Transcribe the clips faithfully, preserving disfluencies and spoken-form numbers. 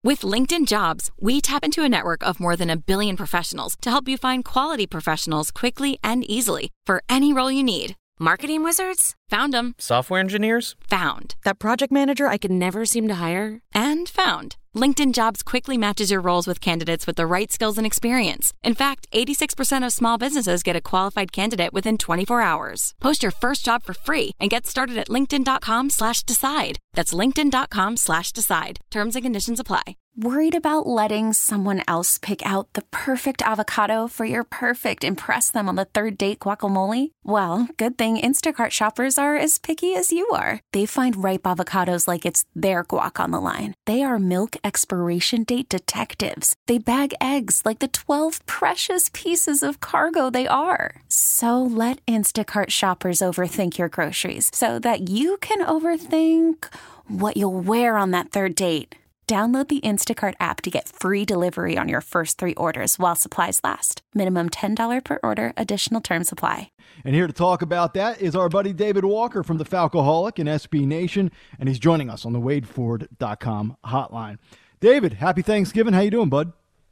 With LinkedIn Jobs, we tap into a network of more than a billion professionals to help you find quality professionals quickly and easily for any role you need. Marketing wizards? Found them. Software engineers? Found. That project manager I could never seem to hire? And found. LinkedIn Jobs quickly matches your roles with candidates with the right skills and experience. In fact, eighty-six percent of small businesses get a qualified candidate within twenty-four hours. Post your first job for free and get started at linkedin.com slash decide. That's linkedin.com slash decide. Terms and conditions apply. Worried about letting someone else pick out the perfect avocado for your perfect impress them on the third date guacamole? Well, good thing Instacart shoppers are as picky as you are. They find ripe avocados like it's their guac on the line. They are milk expiration date detectives. They bag eggs like the twelve precious pieces of cargo they are. So let Instacart shoppers overthink your groceries so that you can overthink what you'll wear on that third date. Download the Instacart app to get free delivery on your first three orders while supplies last. Minimum ten dollars per order. Additional terms apply. And here to talk about that is our buddy David Walker from the Falcoholic and S B Nation, and he's joining us on the Wade Ford dot com hotline. David, happy Thanksgiving. How you doing, bud?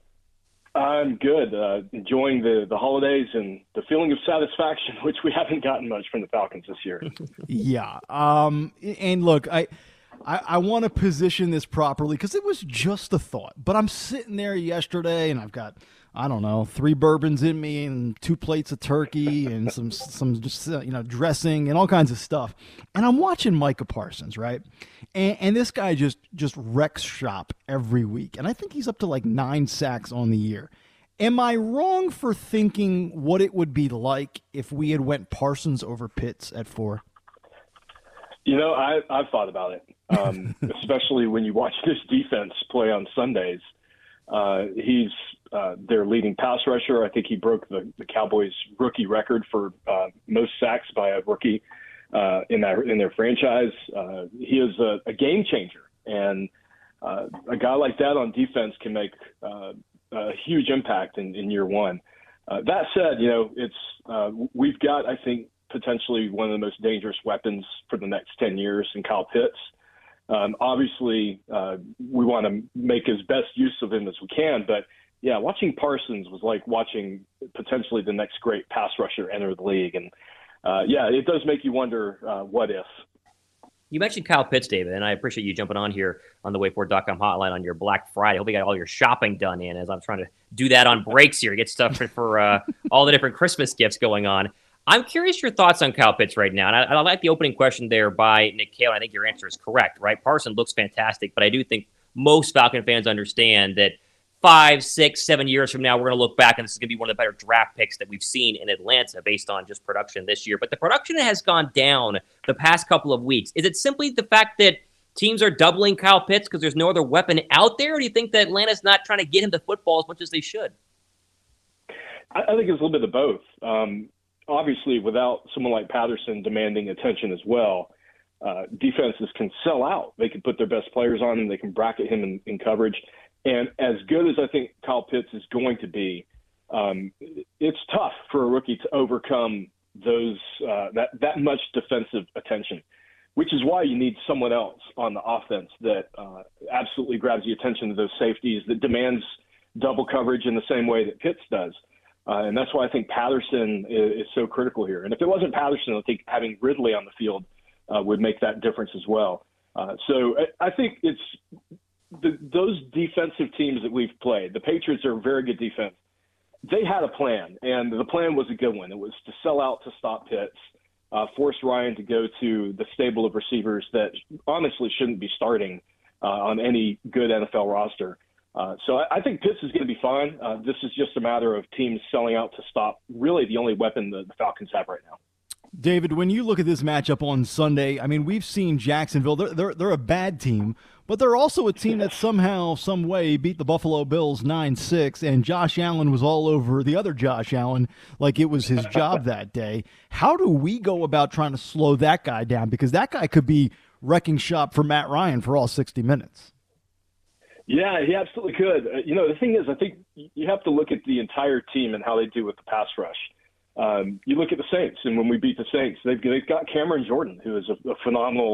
I'm good. Uh, enjoying the, the holidays and the feeling of satisfaction, which we haven't gotten much from the Falcons this year. yeah. Um, and look, I... I, I want to position this properly because it was just a thought. But I'm sitting there yesterday and I've got, I don't know, three bourbons in me and two plates of turkey and some some just uh, you know dressing and all kinds of stuff. And I'm watching Micah Parsons, right? And, and this guy just just wrecks shop every week. And I think he's up to like nine sacks on the year. Am I wrong for thinking what it would be like if we had went Parsons over Pitts at four? You know, I, I've thought about it, um, especially when you watch this defense play on Sundays. Uh, he's uh, their leading pass rusher. I think he broke the, the Cowboys' rookie record for uh, most sacks by a rookie uh, in that in their franchise. Uh, he is a, a game changer, and uh, a guy like that on defense can make uh, a huge impact in, in year one. Uh, that said, you know, it's uh, we've got, I think, potentially one of the most dangerous weapons for the next ten years in Kyle Pitts. Um, obviously, uh, we want to make as best use of him as we can. But, yeah, watching Parsons was like watching potentially the next great pass rusher enter the league. And, uh, yeah, it does make you wonder uh, what if. You mentioned Kyle Pitts, David, and I appreciate you jumping on here on the Wade Ford dot com hotline on your Black Friday. I hope you got all your shopping done in as I'm trying to do that on breaks here, get stuff for, for uh, all the different Christmas gifts going on. I'm curious your thoughts on Kyle Pitts right now. And I, I like the opening question there by Nick Kale. I think your answer is correct, right? Parson looks fantastic, but I do think most Falcon fans understand that five, six, seven years from now, we're going to look back and this is going to be one of the better draft picks that we've seen in Atlanta based on just production this year. But the production has gone down the past couple of weeks. Is it simply the fact that teams are doubling Kyle Pitts because there's no other weapon out there? Or do you think that Atlanta's not trying to get him the football as much as they should? I, I think it's a little bit of both. Um, Obviously, without someone like Patterson demanding attention as well, uh, defenses can sell out. They can put their best players on him. They can bracket him in, in coverage. And as good as I think Kyle Pitts is going to be, um, it's tough for a rookie to overcome those uh, that, that much defensive attention, which is why you need someone else on the offense that uh, absolutely grabs the attention of those safeties, that demands double coverage in the same way that Pitts does. Uh, and that's why I think Patterson is, is so critical here. And if it wasn't Patterson, I think having Ridley on the field uh, would make that difference as well. Uh, so I, I think it's the, those defensive teams that we've played. The Patriots are a very good defense. They had a plan, and the plan was a good one. It was to sell out to stop Pitts, uh, force Ryan to go to the stable of receivers that honestly shouldn't be starting uh, on any good N F L roster. Uh, so I, I think Pitts is going to be fine. Uh, this is just a matter of teams selling out to stop really the only weapon the, the Falcons have right now. David, when you look at this matchup on Sunday, I mean, we've seen Jacksonville. They're, they're, they're a bad team, but they're also a team that somehow, some way beat the Buffalo Bills nine six, and Josh Allen was all over the other Josh Allen like it was his job that day. How do we go about trying to slow that guy down? Because that guy could be wrecking shop for Matt Ryan for all sixty minutes. Yeah, he absolutely could. Uh, you know, the thing is, I think you have to look at the entire team and how they do with the pass rush. Um, you look at the Saints, and when we beat the Saints, they've, they've got Cameron Jordan, who is a, a phenomenal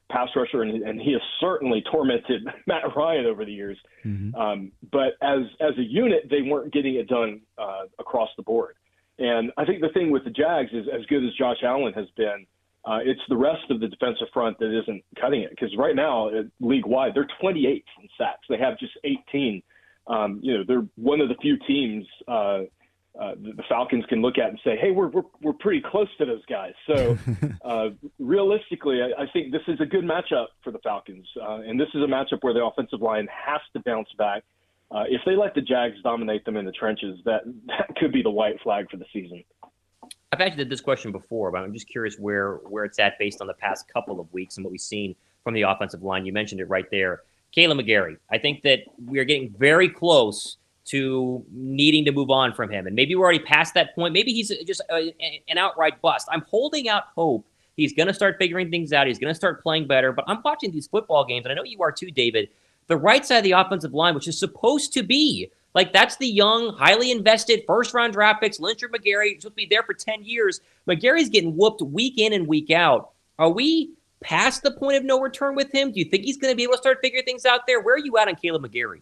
pass rusher, and, and he has certainly tormented Matt Ryan over the years. Mm-hmm. Um, but as as a unit, they weren't getting it done uh, across the board. And I think the thing with the Jags is, as good as Josh Allen has been, uh, it's the rest of the defensive front that isn't cutting it. Because right now, league-wide, they're twenty-eighth in sacks. They have just eighteen. Um, you know, they're one of the few teams uh, uh, the, the Falcons can look at and say, hey, we're we're, we're pretty close to those guys. So uh, realistically, I, I think this is a good matchup for the Falcons. Uh, and this is a matchup where the offensive line has to bounce back. Uh, if they let the Jags dominate them in the trenches, that, that could be the white flag for the season. I've actually did this question before, but I'm just curious where, where it's at based on the past couple of weeks and what we've seen from the offensive line. You mentioned it right there. Kaleb McGary, I think that we are getting very close to needing to move on from him. And maybe we're already past that point. Maybe he's just a, an outright bust. I'm holding out hope. He's going to start figuring things out. He's going to start playing better. But I'm watching these football games, and I know you are too, David. The right side of the offensive line, which is supposed to be, like, that's the young, highly invested first-round draft picks. Lyncher McGary, supposed to be there for ten years. McGary's getting whooped week in and week out. Are we past the point of no return with him? Do you think he's going to be able to start figuring things out there? Where are you at on Kaleb McGary?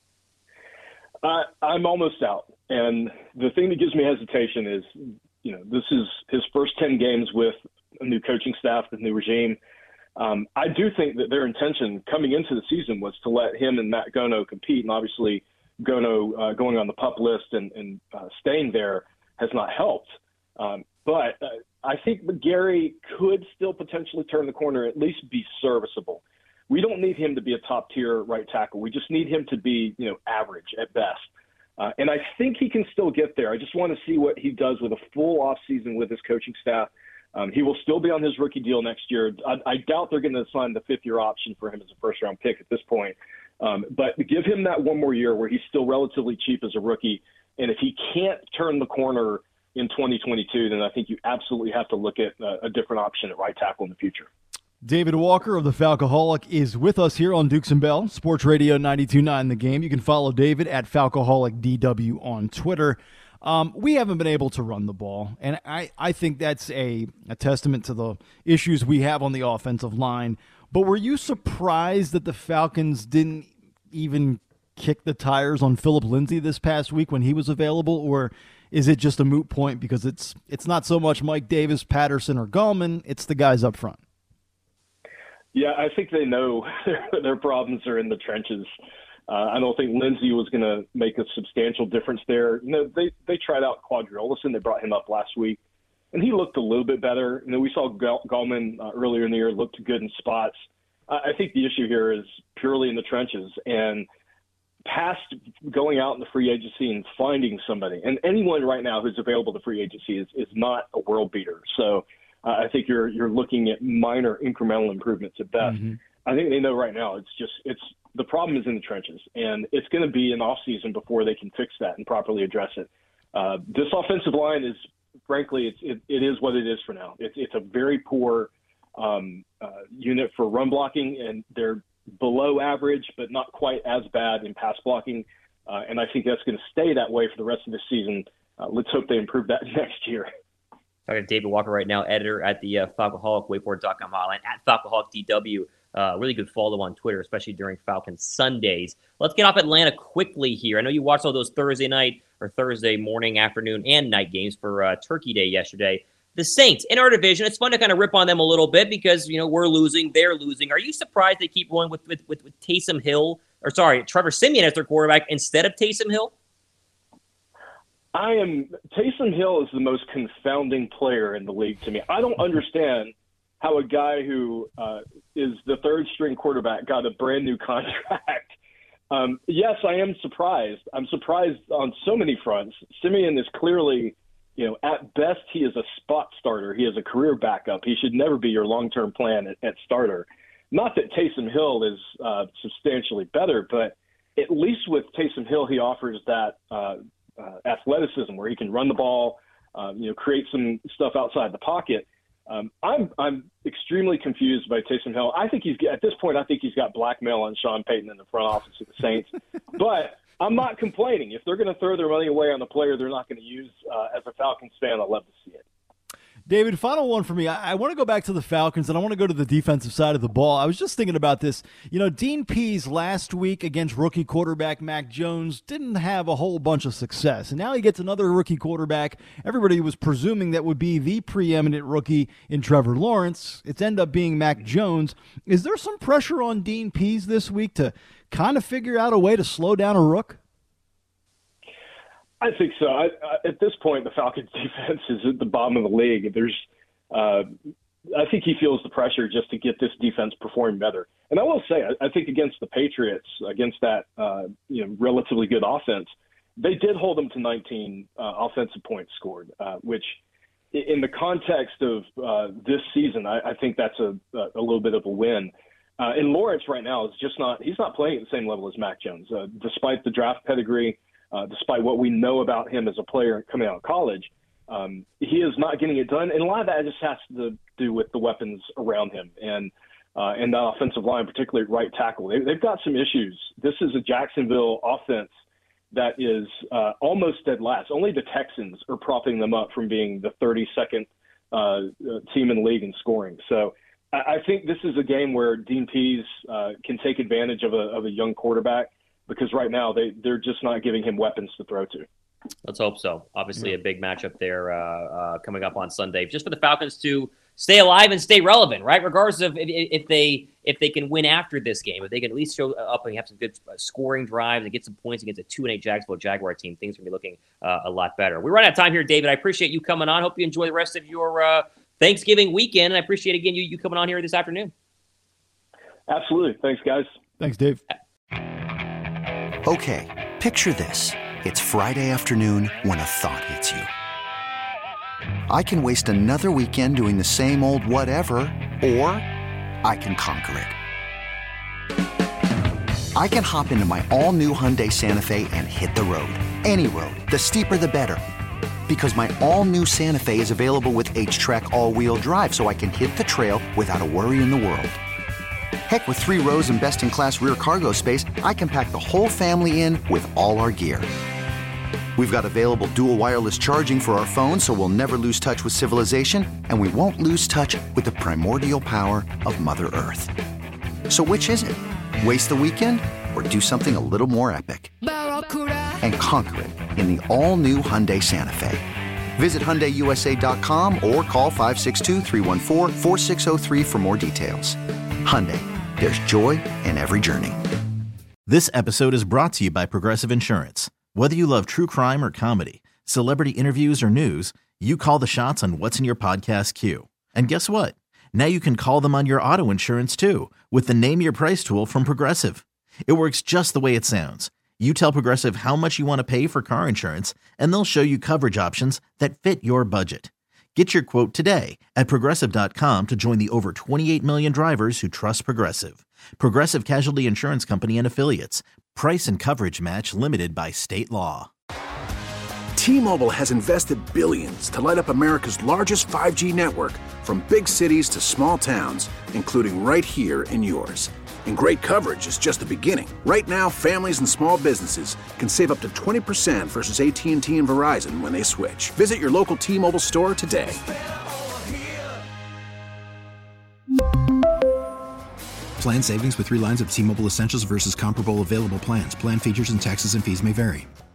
Uh, I'm almost out. And the thing that gives me hesitation is, you know, this is his first ten games with a new coaching staff, the new regime. Um, I do think that their intention coming into the season was to let him and Matt Gono compete. And obviously Gono uh, going on the PUP list and, and uh, staying there has not helped. Um, but uh, I think McGary could still potentially turn the corner, at least be serviceable. We don't need him to be a top-tier right tackle. We just need him to be, you know, average at best. Uh, and I think he can still get there. I just want to see what he does with a full offseason with his coaching staff. Um, he will still be on his rookie deal next year. I, I doubt they're going to sign the fifth-year option for him as a first-round pick at this point. Um, but give him that one more year where he's still relatively cheap as a rookie. And if he can't turn the corner in twenty twenty-two, then I think you absolutely have to look at uh, a different option at right tackle in the future. David Walker of the Falcoholic is with us here on Dukes and Bell, Sports Radio ninety-two point nine The Game. You can follow David at Falcoholic D W on Twitter. Um, we haven't been able to run the ball, and I, I think that's a, a testament to the issues we have on the offensive line. But were you surprised that the Falcons didn't even kick the tires on Phillip Lindsay this past week when he was available, or is it just a moot point because it's it's not so much Mike Davis, Patterson, or Gallman, it's the guys up front? Yeah, I think they know their problems are in the trenches. Uh, I don't think Lindsay was going to make a substantial difference there. You know, they, they tried out Quadrillison. They brought him up last week, and he looked a little bit better. You know, we saw Gallman uh, earlier in the year looked good in spots. Uh, I think the issue here is purely in the trenches and past going out in the free agency and finding somebody. And anyone right now who's available to free agency is, is not a world beater. So uh, I think you're you're looking at minor incremental improvements at best. Mm-hmm. I think they know right now it's just it's the problem is in the trenches, and it's going to be an off season before they can fix that and properly address it. Uh, this offensive line is, frankly, it's, it, it is what it is for now. It's it's a very poor um, uh, unit for run blocking, and they're below average, but not quite as bad in pass blocking. Uh, and I think that's going to stay that way for the rest of the season. Uh, let's hope they improve that next year. Talking to David Walker right now, editor at the uh, Falcoholic, wakeboard dot com hotline, at Falcoholic D W. Uh, really good follow on Twitter, especially during Falcons Sundays. Let's get off Atlanta quickly here. I know you watched all those Thursday night or Thursday morning, afternoon, and night games for uh, Turkey Day yesterday. The Saints in our division, it's fun to kind of rip on them a little bit because, you know, we're losing, they're losing. Are you surprised they keep rolling with with, with, with Taysom Hill, or sorry, Trevor Siemian as their quarterback instead of Taysom Hill? I am Taysom Hill is the most confounding player in the league to me. I don't understand how a guy who uh, is the third string quarterback got a brand new contract. Um, yes, I am surprised. I'm surprised on so many fronts. Siemian is clearly, you know, at best he is a spot starter. He is a career backup. He should never be your long-term plan at, at starter. Not that Taysom Hill is uh, substantially better, but at least with Taysom Hill, he offers that uh, uh, athleticism where he can run the ball, uh, you know, create some stuff outside the pocket. Um, I'm I'm extremely confused by Taysom Hill. I think he's at this point. I think he's got blackmail on Sean Payton in the front office of the Saints. But I'm not complaining. If they're going to throw their money away on the player they're not going to use, uh, as a Falcons fan, I love to see it. David, final one for me. I, I want to go back to the Falcons, and I want to go to the defensive side of the ball. I was just thinking about this. You know, Dean Pease last week against rookie quarterback Mac Jones didn't have a whole bunch of success. And now he gets another rookie quarterback. Everybody was presuming that would be the preeminent rookie in Trevor Lawrence. It's ended up being Mac Jones. Is there some pressure on Dean Pease this week to kind of figure out a way to slow down a rook? I think so. I, I, at this point, the Falcons' defense is at the bottom of the league. There's, uh, I think he feels the pressure just to get this defense performing better. And I will say, I, I think against the Patriots, against that uh, you know relatively good offense, they did hold them to nineteen uh, offensive points scored, uh, which in the context of uh, this season, I, I think that's a, a little bit of a win. Uh, and Lawrence right now is just not – he's not playing at the same level as Mac Jones. Uh, despite the draft pedigree, Uh, despite what we know about him as a player coming out of college, um, he is not getting it done. And a lot of that just has to do with the weapons around him and uh, and that offensive line, particularly at right tackle. They, they've got some issues. This is a Jacksonville offense that is uh, almost dead last. Only the Texans are propping them up from being the thirty-second uh, team in the league in scoring. So I, I think this is a game where Dean Pease uh, can take advantage of a, of a young quarterback, because right now they, they're just not giving him weapons to throw to. Let's hope so. Obviously, a big matchup there uh, uh, coming up on Sunday, just for the Falcons to stay alive and stay relevant, right? Regardless of if, if they if they can win after this game, if they can at least show up and have some good scoring drives and get some points against a two and eight Jacksonville Jaguar team, things are going to be looking uh, a lot better. We run out of time here, David. I appreciate you coming on. Hope you enjoy the rest of your uh, Thanksgiving weekend, and I appreciate again you you coming on here this afternoon. Absolutely. Thanks, guys. Thanks, Dave. Okay, picture this. It's Friday afternoon when a thought hits you. I can waste another weekend doing the same old whatever, or I can conquer it. I can hop into my all-new Hyundai Santa Fe and hit the road. Any road. The steeper, the better. Because my all-new Santa Fe is available with H-Track all-wheel drive, so I can hit the trail without a worry in the world. Heck, with three rows and best-in-class rear cargo space, I can pack the whole family in with all our gear. We've got available dual wireless charging for our phones, so we'll never lose touch with civilization, and we won't lose touch with the primordial power of Mother Earth. So which is it? Waste the weekend or do something a little more epic? And conquer it in the all-new Hyundai Santa Fe. Visit Hyundai U S A dot com or call five six two, three one four, four six zero three for more details. Hyundai, there's joy in every journey. This episode is brought to you by Progressive Insurance. Whether you love true crime or comedy, celebrity interviews or news, you call the shots on what's in your podcast queue. And guess what? Now you can call them on your auto insurance too with the Name Your Price tool from Progressive. It works just the way it sounds. You tell Progressive how much you want to pay for car insurance, and they'll show you coverage options that fit your budget. Get your quote today at Progressive dot com to join the over twenty-eight million drivers who trust Progressive. Progressive Casualty Insurance Company and Affiliates. Price and coverage match limited by state law. T-Mobile has invested billions to light up America's largest five G network, from big cities to small towns, including right here in yours. And great coverage is just the beginning. Right now, families and small businesses can save up to twenty percent versus A T and T and Verizon when they switch. Visit your local T-Mobile store today. Plan savings with three lines of T-Mobile Essentials versus comparable available plans. Plan features and taxes and fees may vary.